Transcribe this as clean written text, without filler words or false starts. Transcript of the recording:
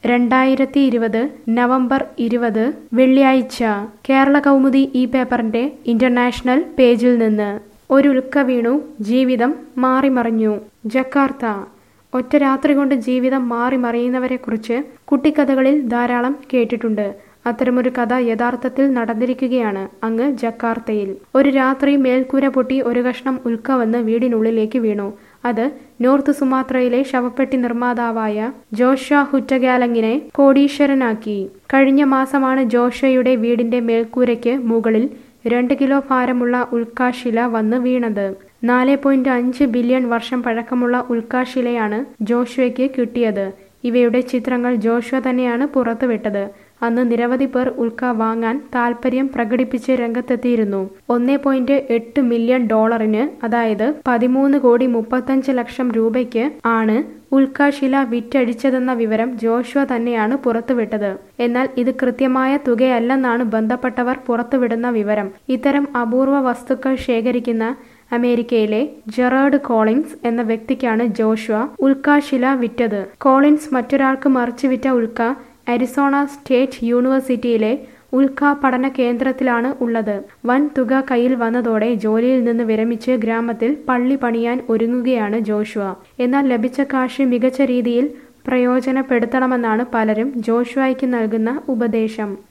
2020 November 20 വെള്ളിയാഴ്ച കേരള കൗമുദി ഈ പേപ്പറിന്റെ ഇന്റർനാഷണൽ പേജിൽ നിന്ന് ഒരു ഉൽക്ക വീണു ജീവിതം മാറിമറിഞ്ഞു. ജക്കാർത്ത. ഒറ്റ രാത്രി കൊണ്ട് ജീവിതം മാറിമറിയുന്നവരെക്കുറിച്ച് കുട്ടിക്കഥകളിൽ ധാരാളം കേട്ടിട്ടുണ്ട്. അത്തരമൊരു കഥ യഥാർത്ഥത്തിൽ നടന്നിരിക്കുകയാണ് അങ്ങ് ജക്കാർത്തയിൽ. ഒരു രാത്രി മേൽക്കൂര പൊട്ടി ഒരു കഷ്ണം ഉൽക്ക വന്ന് വീടിനുള്ളിലേക്ക് വീണു. അത് നോർത്ത് സുമാത്രയിലെ ശവപ്പെട്ടി നിർമ്മാതാവായ ജോഷ്വ ഹുറ്റഗാലങ്ങിനെ കോടീശ്വരനാക്കി. കഴിഞ്ഞ മാസമാണ് ജോഷ്വയുടെ വീടിന്റെ മേൽക്കൂരയ്ക്ക് മുകളിൽ 2 കിലോ ഭാരമുള്ള ഉൽക്കാശില വന്ന് വീണത്. 4.5 ബില്യൺ വർഷം പഴക്കമുള്ള ഉൽക്കാശിലയാണ് ജോഷ്വയ്ക്ക് കിട്ടിയത്. ഇവയുടെ ചിത്രങ്ങൾ ജോഷ്വ തന്നെയാണ് പുറത്തുവിട്ടത്. അന്ന് നിരവധി പേർ ഉൽക്ക വാങ്ങാൻ താൽപര്യം പ്രകടിപ്പിച്ച് രംഗത്തെത്തിയിരുന്നു. 1.8 മില്യൺ ഡോളറിന്, അതായത് 13,35,00,000 രൂപയ്ക്ക് ആണ് ഉൽക്കാശില വിറ്റഴിച്ചതെന്ന വിവരം ജോഷ്വ തന്നെയാണ് പുറത്തുവിട്ടത്. എന്നാൽ ഇത് കൃത്യമായ തുകയല്ലെന്നാണ് ബന്ധപ്പെട്ടവർ പുറത്തുവിടുന്ന വിവരം. ഇത്തരം അപൂർവ വസ്തുക്കൾ ശേഖരിക്കുന്ന അമേരിക്കയിലെ ജെറാർഡ് കോളിൻസ് എന്ന വ്യക്തിക്കാണ് ജോഷ്വ ഉൽക്കാശില വിറ്റത്. കോളിൻസ് മറ്റൊരാൾക്ക് മറിച്ചുവിറ്റ ഉൽക്ക അരിസോണ സ്റ്റേറ്റ് യൂണിവേഴ്സിറ്റിയിലെ ഉൽക്ക പഠന കേന്ദ്രത്തിലാണ് ഉള്ളത്. വൻ തുക കയ്യിൽ വന്നതോടെ ജോലിയിൽ നിന്ന് വിരമിച്ച് ഗ്രാമത്തിൽ പള്ളി പണിയാൻ ഒരുങ്ങുകയാണ് ജോഷ്വ. എന്നാൽ ലഭിച്ച കാശ് മികച്ച രീതിയിൽ പ്രയോജനപ്പെടുത്തണമെന്നാണ് പലരും ജോഷ്വയ്ക്ക് നൽകുന്ന ഉപദേശം.